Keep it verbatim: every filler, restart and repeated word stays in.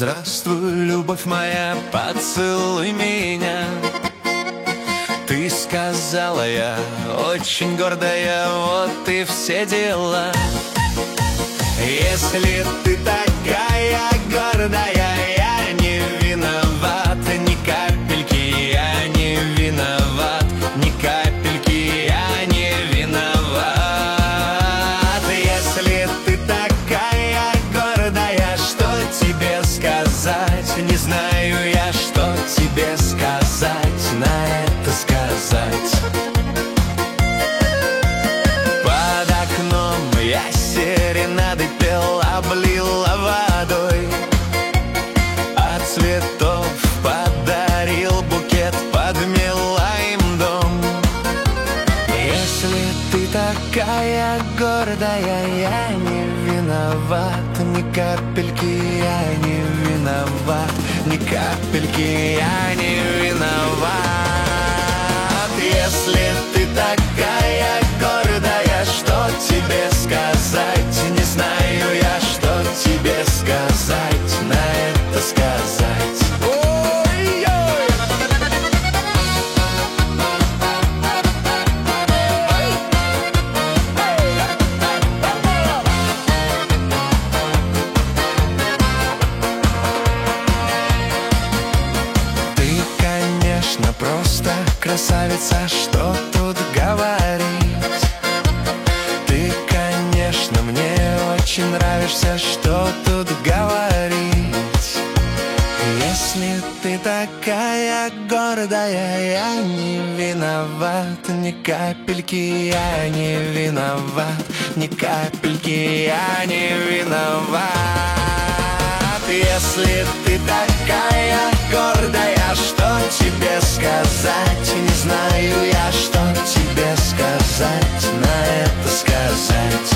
Здравствуй, любовь моя, поцелуй меня. Ты сказала, я очень гордая, вот и все дела. Если ты такая гордая, я не виноват, ни капельки я не виноват, ни капельки я не виноват. Если ты такая гордая, что тебе сказать? Не знаю я, что тебе сказать, на это сказать. Под окном я серенады пел, облила водой, от цветов подарил букет, подмела им дом. Если ты такая гордая, я не виноват, ни капельки я не виноват, ни капельки я не виноват. Если ты такая гордая, что тебе сказать? Не знаю я, что тебе сказать, на это сказать. Ой-ой! Ты, конечно, просто красавица, что тут говорить. Ты, конечно, мне очень нравишься, что тут говорить. Если ты такая гордая, я не виноват, ни капельки я не виноват, ни капельки я не виноват. Если ты такая гордая, что тебе сказать? Не знаю я, что тебе сказать, на это сказать.